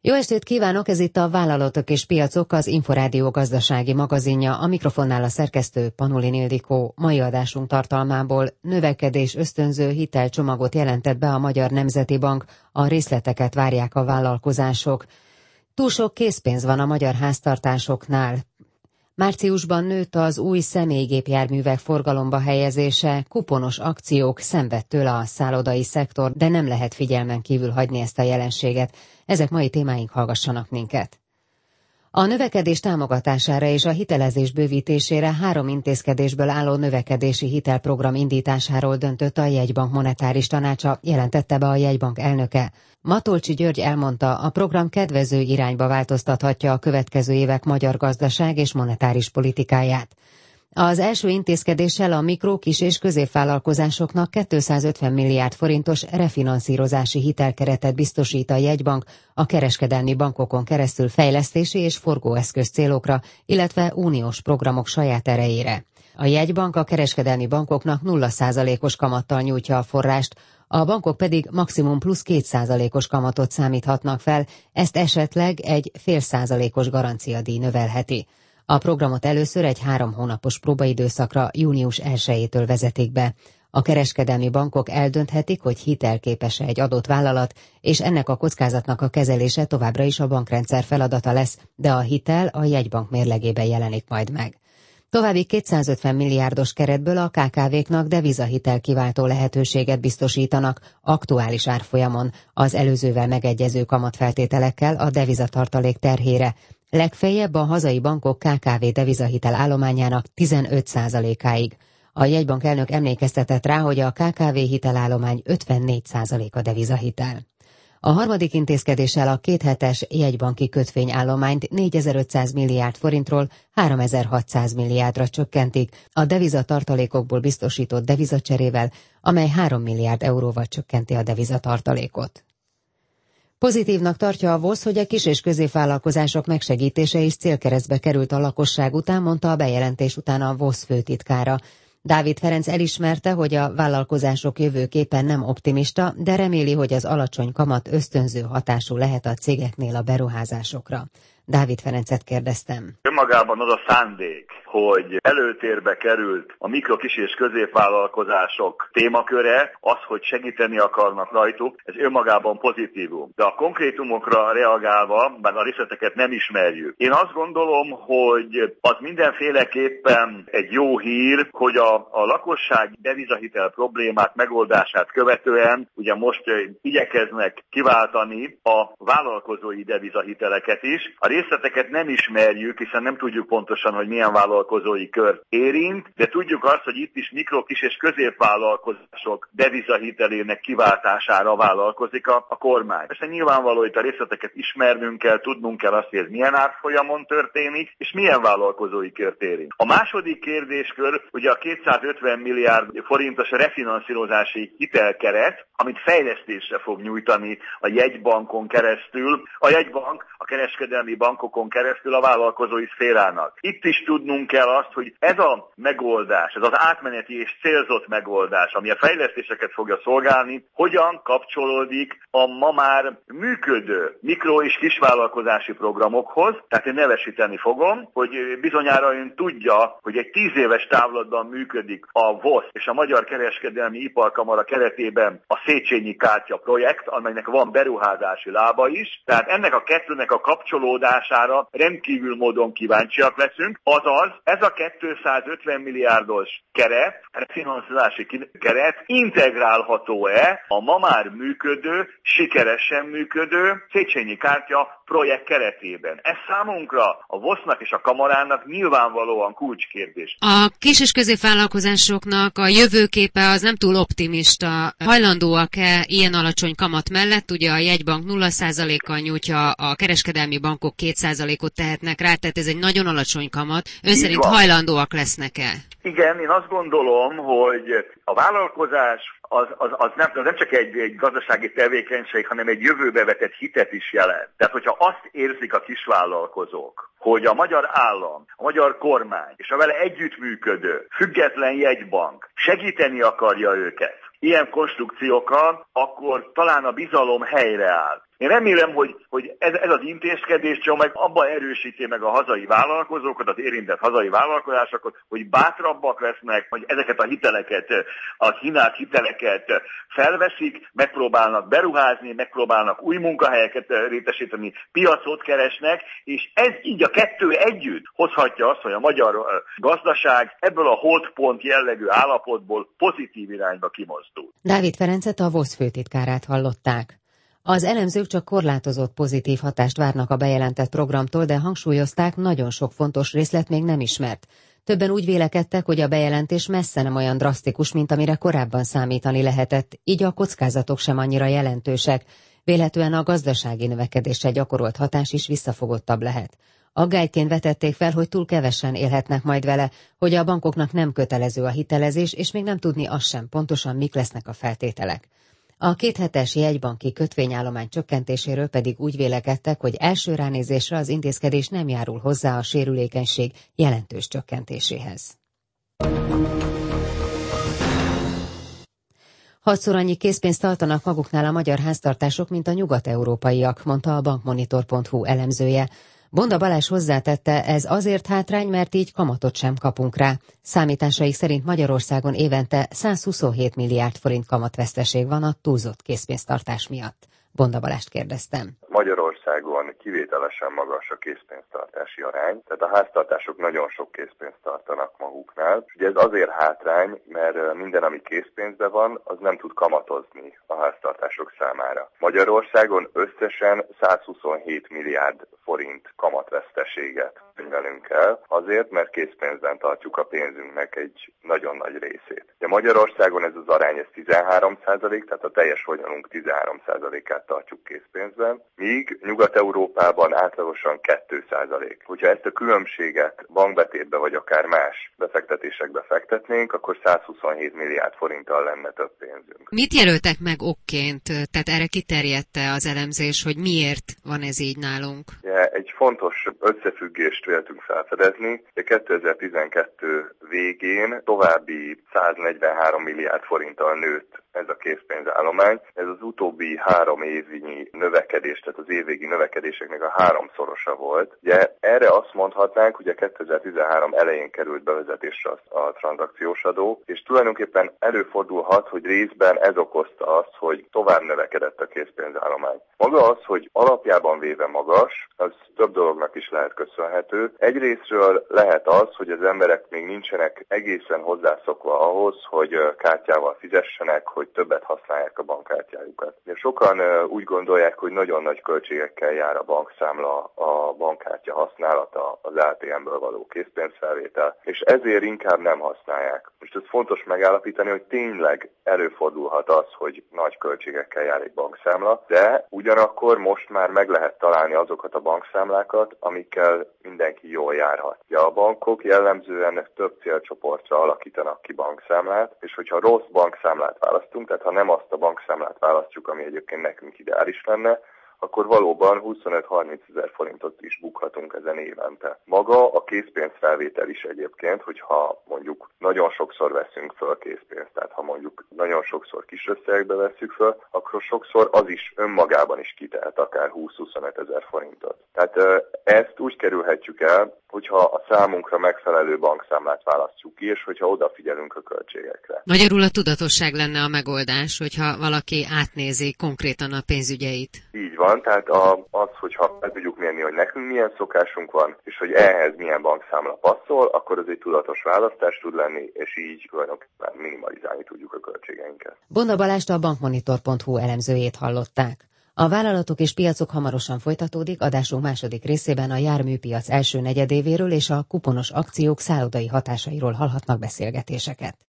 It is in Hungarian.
Jó estét kívánok, ez itt a Vállalatok és Piacok, az Inforádió gazdasági magazinja, a mikrofonnál a szerkesztő Panulin Ildikó. Mai adásunk tartalmából növekedés ösztönző hitelcsomagot jelentett be a Magyar Nemzeti Bank, a részleteket várják a vállalkozások. Túl sok készpénz van a magyar háztartásoknál. Márciusban nőtt az új személygépjárművek forgalomba helyezése, kuponos akciók, szenved tőle a szállodai szektor, de nem lehet figyelmen kívül hagyni ezt a jelenséget. Ezek mai témáink, hallgassanak minket. A növekedés támogatására és a hitelezés bővítésére 3 intézkedésből álló növekedési hitelprogram indításáról döntött a Jegybank monetáris tanácsa, jelentette be a Jegybank elnöke. Matolcsy György elmondta, a program kedvező irányba változtathatja a következő évek magyar gazdaság és monetáris politikáját. Az első intézkedéssel a mikro-, kis- és középvállalkozásoknak 250 milliárd forintos refinanszírozási hitelkeretet biztosít a Jegybank a kereskedelmi bankokon keresztül fejlesztési és forgóeszköz célokra, illetve uniós programok saját erejére. A Jegybank a kereskedelmi bankoknak 0%-os kamattal nyújtja a forrást, a bankok pedig maximum plusz 2%-os kamatot számíthatnak fel, ezt esetleg egy 0,5%-os garanciadíj növelheti. A programot először egy 3 hónapos próbaidőszakra, június 1-től vezetik be. A kereskedelmi bankok eldönthetik, hogy hitelképes-e egy adott vállalat, és ennek a kockázatnak a kezelése továbbra is a bankrendszer feladata lesz, de a hitel a Jegybank mérlegében jelenik majd meg. További 250 milliárdos keretből a KKV-knak devizahitel kiváltó lehetőséget biztosítanak aktuális árfolyamon, az előzővel megegyező kamatfeltételekkel a devizatartalék terhére. Legfeljebb a hazai bankok KKV devizahitel állományának 15%-áig. A Jegybank elnök emlékeztetett rá, hogy a KKV hitelállomány 54%-a devizahitel. A harmadik intézkedéssel a 2 hetes jegybanki kötvényállományt 4500 milliárd forintról 3600 milliárdra csökkentik a devizatartalékokból biztosított devizacserével, amely 3 milliárd euróval csökkenti a devizatartalékot. Pozitívnak tartja a VOSZ, hogy a kis- és középvállalkozások megsegítése is célkeresztbe került a lakosság után, mondta a bejelentés után a VOSZ főtitkára. Dávid Ferenc elismerte, hogy a vállalkozások jövőképpen nem optimista, de reméli, hogy az alacsony kamat ösztönző hatású lehet a cégeknél a beruházásokra. Dávid Ferencet kérdeztem. Önmagában az a szándék, hogy előtérbe került a mikro, kis és középvállalkozások témaköre, az, hogy segíteni akarnak rajtuk, ez önmagában pozitívum. De a konkrétumokra reagálva, bár a részleteket nem ismerjük. Én azt gondolom, hogy az mindenféleképpen egy jó hír, hogy a lakosság devizahitel problémák megoldását követően ugye most igyekeznek kiváltani a vállalkozói devizahiteleket is. A részleteket nem ismerjük, hiszen nem tudjuk pontosan, hogy milyen vállalkozói kört érint, de tudjuk azt, hogy itt is mikro, kis és középvállalkozások devizahitelének kiváltására vállalkozik a kormány. Persze nyilvánvaló, hogy a részleteket ismernünk kell, tudnunk kell azt, hogy ez milyen árfolyamon történik, és milyen vállalkozói kört érint. A második kérdéskör ugye a 250 milliárd forintos refinanszírozási hitelkeret, amit fejlesztésre fog nyújtani a jegybankon keresztül, a jegybank a kereskedelmi bankokon keresztül a vállalkozói szférának. Itt is tudnunk kell azt, hogy ez a megoldás, ez az átmeneti és célzott megoldás, ami a fejlesztéseket fogja szolgálni, hogyan kapcsolódik a ma már működő mikro- és kisvállalkozási programokhoz. Tehát én nevesíteni fogom, hogy bizonyára ön tudja, hogy egy 10 éves távlatban működik a VOSZ és a Magyar Kereskedelmi Iparkamara keretében a Széchenyi kártya projekt, amelynek van beruházási lába is. Tehát ennek a kettőnek a kapcsolódására rendkívül módon kíváncsiak leszünk. Azaz, ez a 250 milliárdos keret, finanszírozási keret integrálható-e a ma már működő, sikeresen működő Széchenyi kártya projekt keretében? Ez számunkra, a VOSZ-nak és a kamarának nyilvánvalóan kulcskérdés. A kis- és középvállalkozásoknak a jövőképe az nem túl optimista. Hajlandóak-e ilyen alacsony kamat mellett? Ugye a jegybank 0%-kal nyújtja, a kereskedelmi bankok 2%-ot tehetnek rá, tehát ez egy nagyon alacsony kamat. Ön szerint hajlandóak lesznek-e? Igen, én azt gondolom, hogy a vállalkozás az nem csak egy gazdasági tevékenység, hanem egy jövőbe vetett hitet is jelent. Tehát, hogyha azt érzik a kisvállalkozók, hogy a magyar állam, a magyar kormány és a vele együttműködő független jegybank segíteni akarja őket ilyen konstrukciókkal, akkor talán a bizalom helyreáll. Én remélem, hogy ez az intézkedés csomag abban erősíti meg a hazai vállalkozókat, az érintett hazai vállalkozásokat, hogy bátrabbak lesznek, hogy ezeket a hiteleket, a kínált hiteleket felveszik, megpróbálnak beruházni, megpróbálnak új munkahelyeket létesíteni, piacot keresnek, és ez így a kettő együtt hozhatja azt, hogy a magyar gazdaság ebből a holdpont jellegű állapotból pozitív irányba kimozdul. Dávid Ferencet, a VOSZ főtitkárát hallották. Az elemzők csak korlátozott pozitív hatást várnak a bejelentett programtól, de hangsúlyozták, nagyon sok fontos részlet még nem ismert. Többen úgy vélekedtek, hogy a bejelentés messze nem olyan drasztikus, mint amire korábban számítani lehetett, így a kockázatok sem annyira jelentősek. Vélhetően a gazdasági növekedésre gyakorolt hatás is visszafogottabb lehet. Aggályként vetették fel, hogy túl kevesen élhetnek majd vele, hogy a bankoknak nem kötelező a hitelezés, és még nem tudni azt sem pontosan, mik lesznek a feltételek. A 2 hetes jegybanki kötvényállomány csökkentéséről pedig úgy vélekedtek, hogy első ránézésre az intézkedés nem járul hozzá a sérülékenység jelentős csökkentéséhez. 6-szor annyi készpénzt tartanak maguknál a magyar háztartások, mint a nyugat-európaiak, mondta a bankmonitor.hu elemzője. Bonda Balázs hozzátette, ez azért hátrány, mert így kamatot sem kapunk rá. Számításaik szerint Magyarországon évente 127 milliárd forint kamatveszteség van a túlzott készpénztartás miatt. Bonda Balást kérdeztem. Magyarországon kivételesen magas a készpénztartási arány, tehát a háztartások nagyon sok készpénzt tartanak maguknál. Ugye ez azért hátrány, mert minden, ami készpénzben van, az nem tud kamatozni a háztartások számára. Magyarországon összesen 127 milliárd forint kamatveszteséget könyvelünk el, azért, mert készpénzben tartjuk a pénzünknek egy nagyon nagy részét. Ugye Magyarországon ez az arány 13%, tehát a teljes vagyonunk 13%-át tartjuk készpénzben, míg Nyugat-Európában átlagosan 2%. Hogyha ezt a különbséget bankbetétbe vagy akár más befektetésekbe fektetnénk, akkor 127 milliárd forinttal lenne több pénzünk. Mit jelöltek meg okként? Tehát erre kiterjedte az elemzés, hogy miért van ez így nálunk? Egy fontos összefüggést véltünk felfedezni. 2012 végén további 143 milliárd forinttal nőtt ez a készpénzállomány. Ez az utóbbi 3 évnyi növekedés, tehát az évvégi növekedéseknek a 3-szorosa volt. Ugye erre azt mondhatnánk, hogy a 2013 elején került bevezetésre a tranzakciós adó, és tulajdonképpen előfordulhat, hogy részben ez okozta azt, hogy tovább növekedett a készpénzállomány. Maga az, hogy alapjában véve magas, az több dolognak is lehet köszönhető. Egyrésztről lehet az, hogy az emberek még nincsenek egészen hozzászokva ahhoz, hogy kártyával fizessenek, hogy többet használják a bankkártyájukat. Sokan úgy gondolják, hogy nagyon nagy költségekkel jár a bankszámla, a bankkártya használata, az ATM-ből való készpénzfelvétel, és ezért inkább nem használják. Most ez fontos megállapítani, hogy tényleg előfordulhat az, hogy nagy költségekkel jár egy bankszámla, de ugyanakkor most már meg lehet találni azokat a bankszámlákat, amikkel mindenki jól járhat. Ja, a bankok jellemzően több célcsoportra alakítanak ki bankszámlát, és hogyha rossz bankszámlát választunk, tehát ha nem azt a bankszámlát választjuk, ami egyébként nekünk ideális lenne, akkor valóban 25-30 ezer forintot is bukhatunk ezen évente. Maga a készpénzfelvétel is egyébként, hogyha mondjuk nagyon sokszor veszünk föl készpénzt, tehát ha mondjuk nagyon sokszor kis összegekbe vesszük föl, akkor sokszor az is önmagában is kitehet akár 20-25 ezer forintot. Tehát ezt úgy kerülhetjük el, hogyha a számunkra megfelelő bankszámlát választjuk ki, és hogyha odafigyelünk a költségekre. Magyarul a tudatosság lenne a megoldás, hogyha valaki átnézi konkrétan a pénzügyeit. Így van, tehát az, hogyha meg tudjuk mérni, hogy nekünk milyen szokásunk van, és hogy ehhez milyen bankszámla passzol, akkor az egy tudatos választás tud lenni, és így tulajdonképpen minimalizálni tudjuk a költségeinket. Bonda Balást, a bankmonitor.hu elemzőjét hallották. A vállalatok és piacok hamarosan folytatódik, adásunk második részében a járműpiac első negyedévéről és a kuponos akciók szállodai hatásairól hallhatnak beszélgetéseket.